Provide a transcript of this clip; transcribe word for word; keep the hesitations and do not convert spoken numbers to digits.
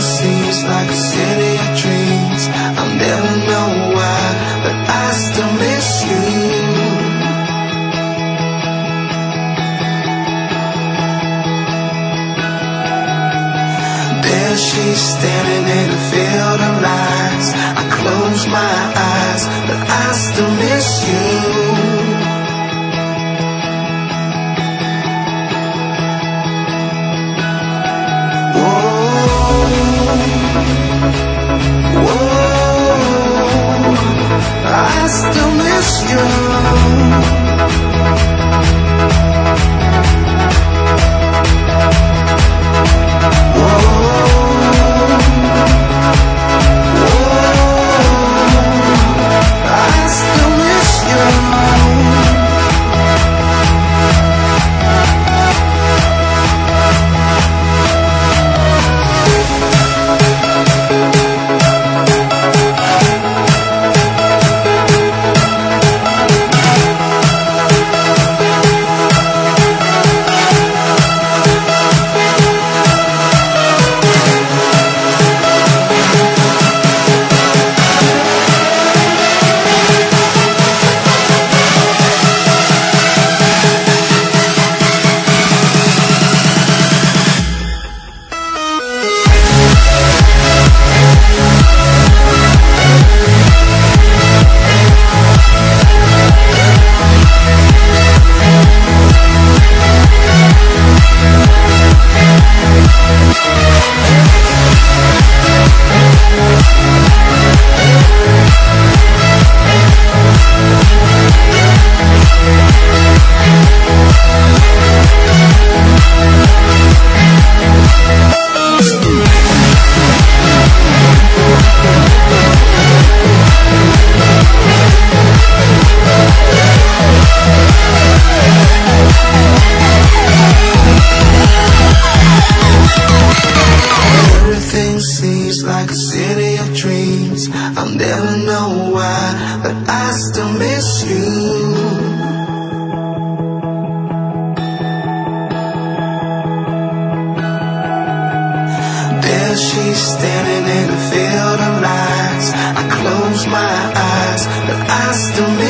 seems like a city of dreams. I'll never know why, but I still miss you. There she's standing in a field of lights. I close my eyes, but I still miss you. I still miss you. Whoa, whoa, I still miss you. Seems like a city of dreams. I'll never know why, but I still miss you. There she's standing in a field of lights. I close my eyes, but I still miss you.